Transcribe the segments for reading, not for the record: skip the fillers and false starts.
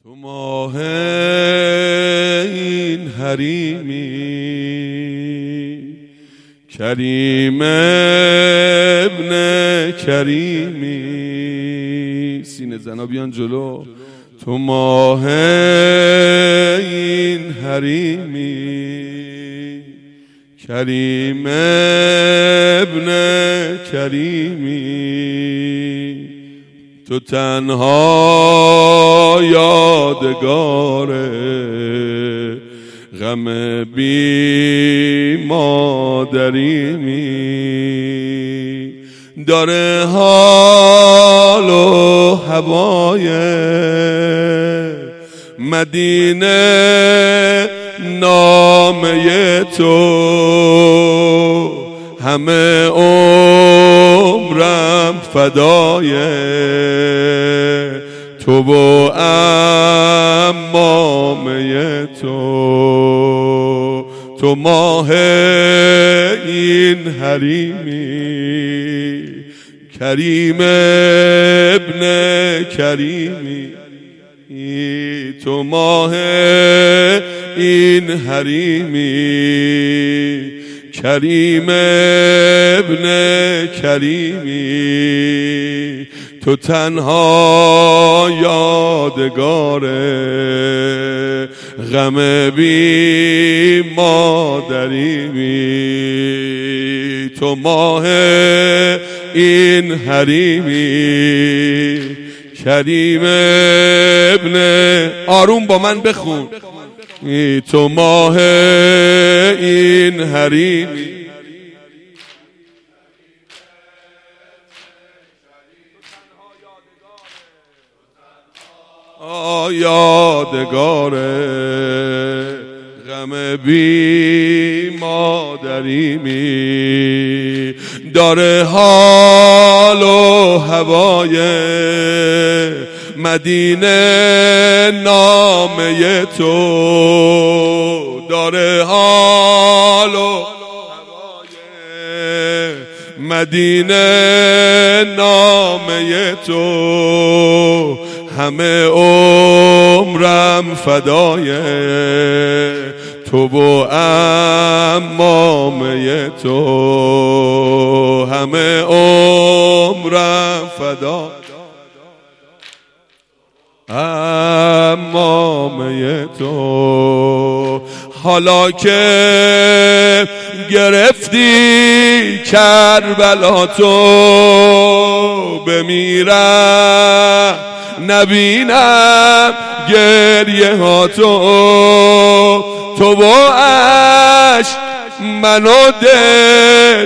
تو ماه این حریمی کریم ابن کریمی. سینه زنا بیان جلو. تو ماه این حریمی کریم ابن کریمی. تو تنها یادگار غم بی مادریمی. داره حال و هوای مدینه نامه تو، همه عمرم فدای تو و امامه تو. تو ماه این حریمی کریم ابن کریمی. تو ماه این حریمی کریم ابن کریمی. تو تنها یادگار غم بی مادریمی. تو ماه این حریمی کریم ابن، آروم با من بخون. تو ماه این حریمی یادگار غم بی مادریمی. داره حال و هوای مدینه نامه تو، داره حال و هوای مدینه نامه تو، همه عمرم فدای تو و امامه تو، همه عمرم فدای امامه تو. حالا که گرفتی کربلا تو، بمیرم نبینم گریه ها تو. تو با عشق منو دل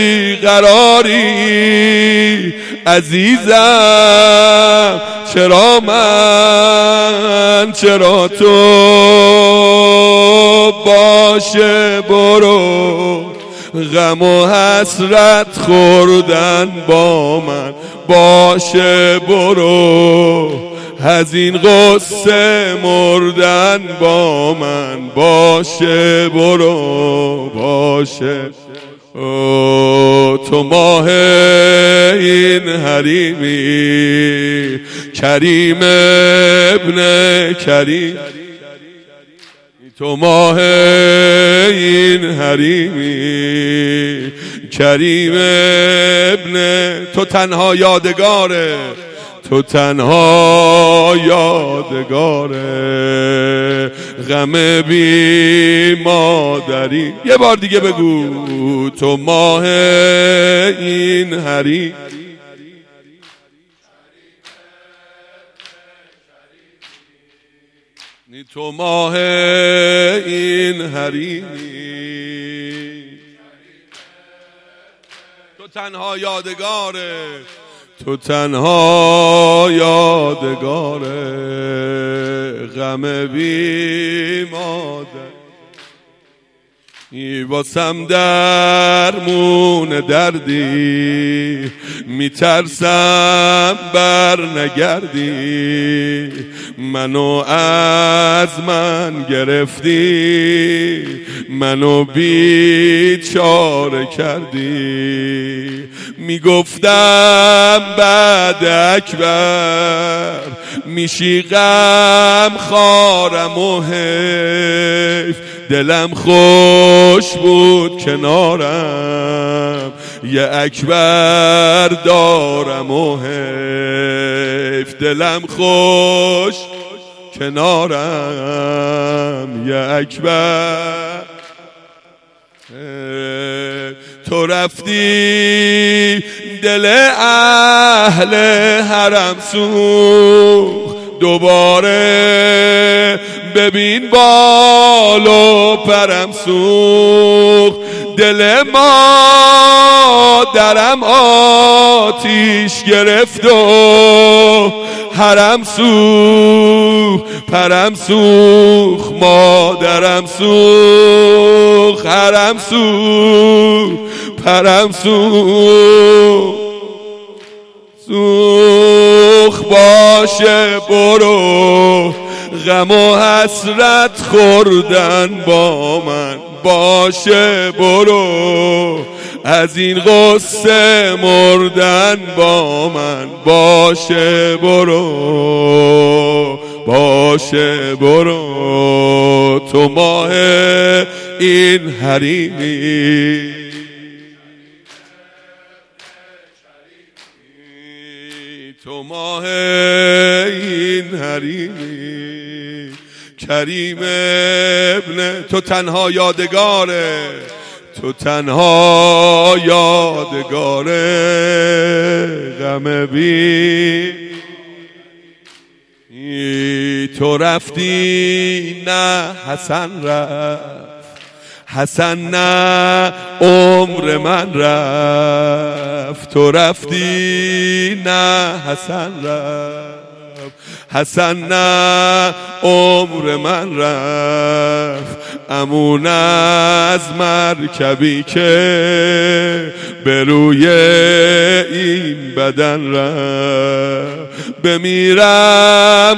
بیقراری عزیزم، چرا من چرا تو؟ باشه برو غم و حسرت خوردن با من، باشه برو از این غصه مردن با من، باشه برو باشه. تو ماه این حریمی کریم ابن کریم. تو ماه این حریمی کریم ابن، تو تنها یادگاره، تو تنها یادگاره غم بی مادری. یه بار دیگه بگو. تو ماه این حریم تو ماه این حریمی، تو تنها یادگاره، تو تنها یادگاره غم بی مادر. واسم درمون دردی، میترسم بر نگردی، منو از من گرفتی، منو بیچاره کردی. میگفتم بعد اکبر میشی غم خارم و حیف، دلم خوش بود کنارم، یه اکبر دارم و حیف، دلم خوش کنارم، یه اکبر. تو رفتی دل اهل حرم سوخت، دوباره ببین بال و پرم سوخت، دل مادرم آتیش گرفت و حرم سوخت، پرم سوخت، مادرم سوخت، حرم سوخت، پرم سوخت. سوخت باشه برو، غم و حسرت خوردن با من باشه برو، از این غصه مردن با من باشه برو، باشه برو. تو ماه این حریمی، تو ماه این حریمی، کریم ابن، تو تنها یادگاره، تو تنها یادگاره، غم بی. تو رفتی نه حسن رفت، حسن نه عمر من رفت، تو رفتی نه حسن رفت، حسن نه عمر من رفت، امون از مرکبی که به روی این بدن رفت، بمیرم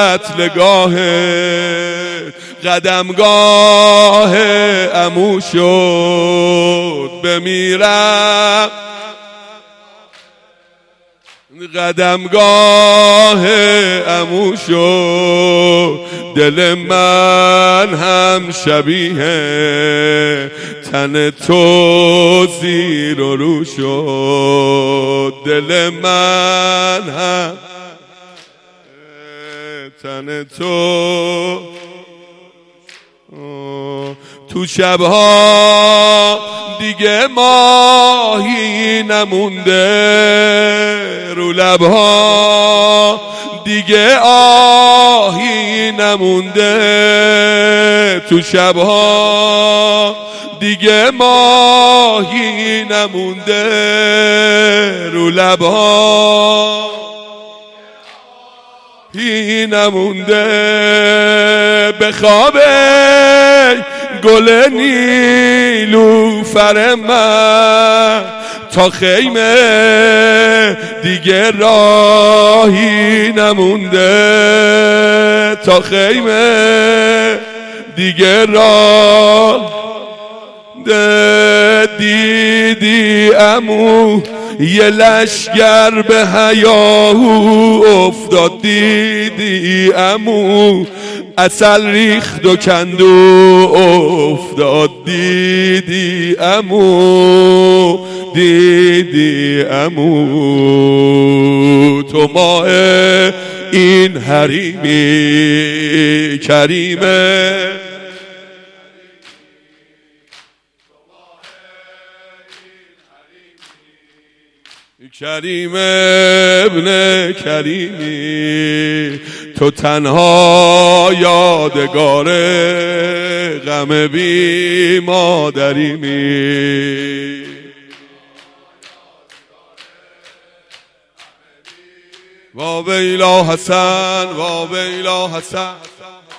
قتلگاهت، قدمگاه عمو شد، بمیرم قدمگاه عمو شد، دل من هم شبیه تن تو زیر و رو شد، دل من هم تن تو. تو شبها دیگه ماهی نمونده، رو لبها دیگه آهی نمونده، تو شبها دیگه ماهی نمونده، رو لبها هی نمونده، به خواب گل نیلوفر من تا خیمه دیگه راهی نمونده، تا خیمه دیگه راه. دیدی عمو یه لشگر به هیاهو افتاد، دیدی عمو عسل ریخت و کندو افتاد، دیدی عمو، دیدی عمو. تو ماه این حریمی، کریمه کریم ابن کریمی، تو تنها یادگاره، غم بی مادریمی. وا ویلا حسن، وا ویلا حسن.